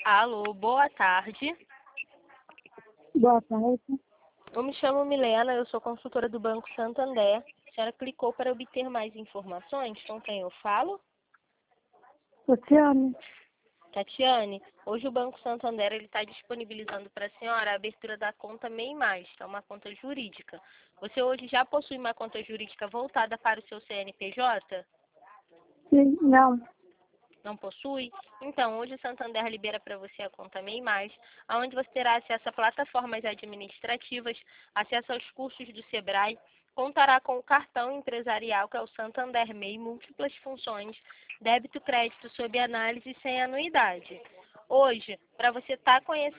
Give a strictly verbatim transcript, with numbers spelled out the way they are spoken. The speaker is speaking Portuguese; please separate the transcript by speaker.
Speaker 1: Alô, boa tarde.
Speaker 2: Boa tarde.
Speaker 1: Eu me chamo Milena, eu sou consultora do Banco Santander. A senhora clicou para obter mais informações? Com quem eu falo?
Speaker 2: Luciane,
Speaker 1: Tatiane, hoje o Banco Santander está disponibilizando para a senhora a abertura da conta MEI Mais, que é uma conta jurídica. Você hoje já possui uma conta jurídica voltada para o seu C N P J?
Speaker 2: sim, não.
Speaker 1: Não possui? Então, hoje o Santander libera para você a conta MEI Mais, onde você terá acesso a plataformas administrativas, acesso aos cursos do Sebrae, contará com o cartão empresarial, que é o Santander MEI, múltiplas funções, débito e crédito sob análise sem anuidade. Hoje, para você estar conhecendo